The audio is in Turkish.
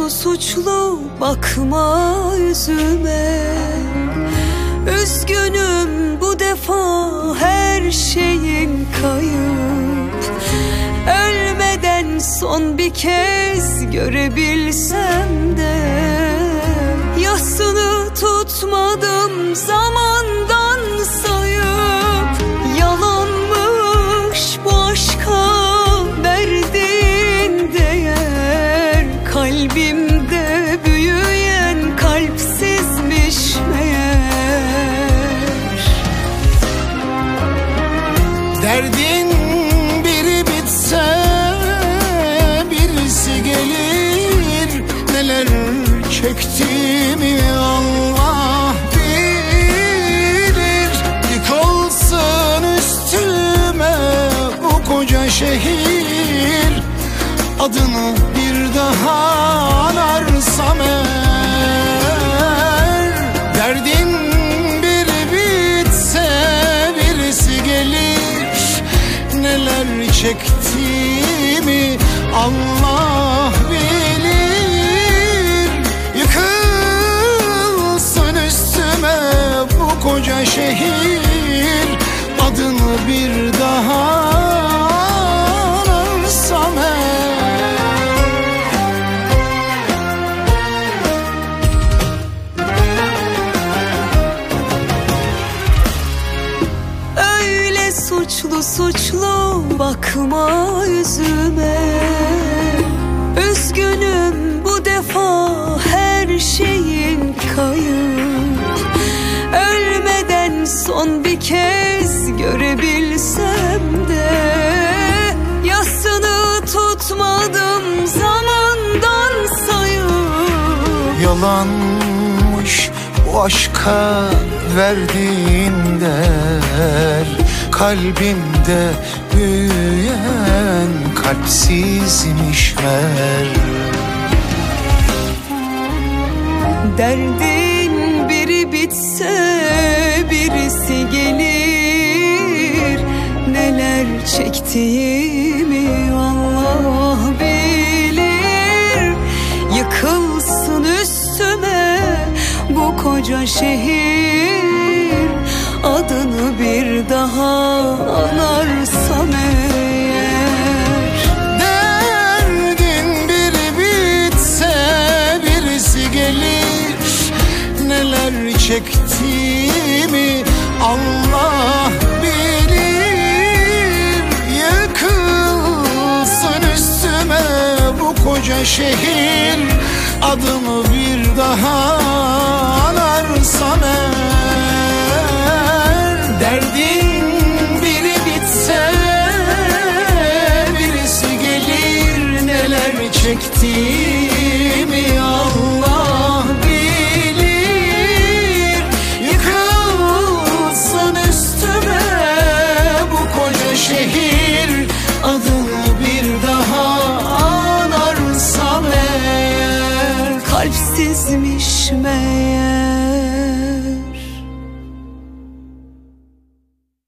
suçlu suçlu bakma yüzüme. Üzgünüm bu defa, her şeyim kayıp. Ölmeden son bir kez görebilsem de, yasını tutmadım zamandan sayıp. Yalanmış bu aşka verdiğin değer, kalbimde büyüyen kalpsizmiş meğer. Derdin biri bitse birisi gelir, neler çektiğimi Allah bilir. Yıkılsın üstüme bu koca şehir, adını bir daha anarsam eğer. Derdin biri bitse birisi gelir, neler çektiğimi Allah bilir. Yıkılsın üstüme bu koca şehir, adını bir daha anarsam Öyle suçlu suçlu bakma yüzüme. Üzgünüm bu defa, her şeyin kayıp. Ölmeden son bir kez görebilsem de, yasını tutmadım zamandan sayıp. Yalanmış bu aşka verdiğin değer, kalbimde büyüyen kalpsizmiş meğer. Derdin biri bitse birisi gelir, neler çektiğimi Allah bilir. Yıkılsın üstüme bu koca şehir, adını bir daha anarsam eğer. Derdin biri bitse birisi gelir, neler çektiğimi Allah bilir. Yıkılsın üstüme bu koca şehir, adımı bir daha anarsam eğer. Derdin biri bitse birisi gelir, neler çektiğimi Allah bilir. Yıkılsın üstüme bu koca şehir, adını bir daha anarsam eğer. Kalpsizmiş meğer.